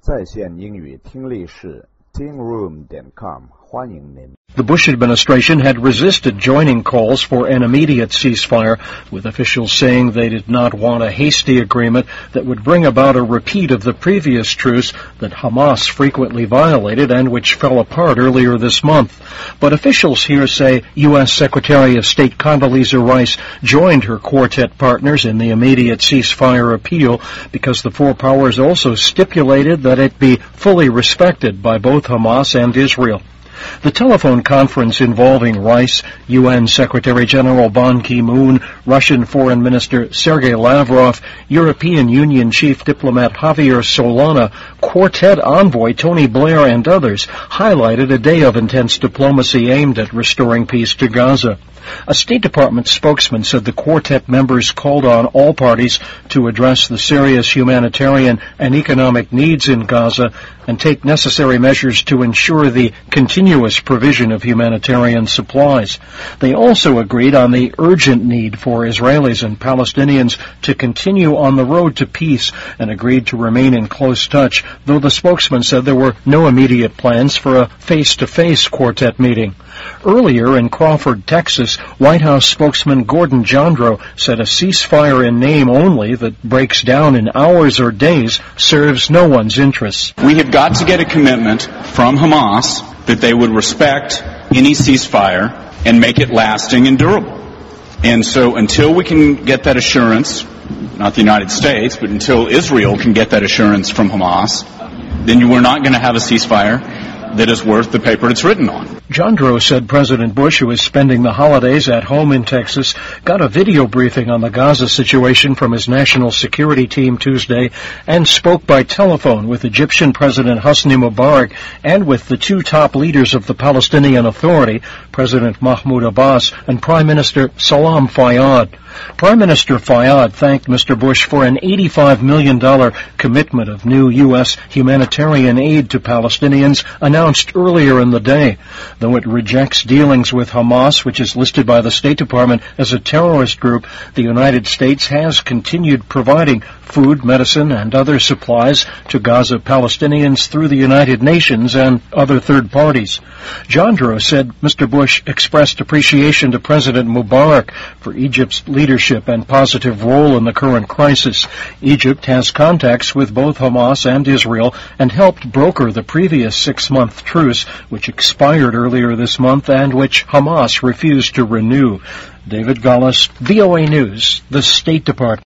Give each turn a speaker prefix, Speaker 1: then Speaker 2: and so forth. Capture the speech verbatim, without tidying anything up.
Speaker 1: 在线英语听力室 ting room dot com 欢迎您。
Speaker 2: The Bush administration had resisted joining calls for an immediate ceasefire, with officials saying they did not want a hasty agreement that would bring about a repeat of the previous truce that Hamas frequently violated and which fell apart earlier this month. But officials here say U S Secretary of State Condoleezza Rice joined her quartet partners in the immediate ceasefire appeal because the four powers also stipulated that it be fully respected by both Hamas and Israel. The telephone conference involving Rice, U N Secretary General Ban Ki-moon, Russian Foreign Minister Sergei Lavrov, European Union Chief Diplomat Javier Solana, Quartet envoy Tony Blair, and others highlighted a day of intense diplomacy aimed at restoring peace to Gaza. A State Department spokesman said the quartet members called on all parties to address the serious humanitarian and economic needs in Gaza and take necessary measures to ensure the continuous provision of humanitarian supplies. They also agreed on the urgent need for Israelis and Palestinians to continue on the road to peace and agreed to remain in close touch, though the spokesman said there were no immediate plans for a face-to-face quartet meeting. Earlier in Crawford, Texas, White House spokesman Gordon Jandro said a ceasefire in name only that breaks down in hours or days serves no one's interests.
Speaker 3: We have got to get a commitment from Hamas that they would respect any ceasefire and make it lasting and durable. And so until we can get that assurance, not the United States, but until Israel can get that assurance from Hamas, then we're not going to have a ceasefire that is worth the paper it's written on.
Speaker 2: Jandro said President Bush, who is spending the holidays at home in Texas, got a video briefing on the Gaza situation from his national security team Tuesday and spoke by telephone with Egyptian President Hosni Mubarak and with the two top leaders of the Palestinian Authority, President Mahmoud Abbas and Prime Minister Salam Fayyad. Prime Minister Fayyad thanked Mister Bush for an eighty-five million dollars commitment of new U S humanitarian aid to Palestinians announced earlier in the day. Though it rejects dealings with Hamas, which is listed by the State Department as a terrorist group, the United States has continued providing food, medicine, and other supplies to Gaza Palestinians through the United Nations and other third parties. Jandro said Mister Bush expressed appreciation to President Mubarak for Egypt's leadership and positive role in the current crisis. Egypt has contacts with both Hamas and Israel and helped broker the previous six-month truce, which expired earlier this month and which Hamas refused to renew. David Gullis, V O A News, the State Department.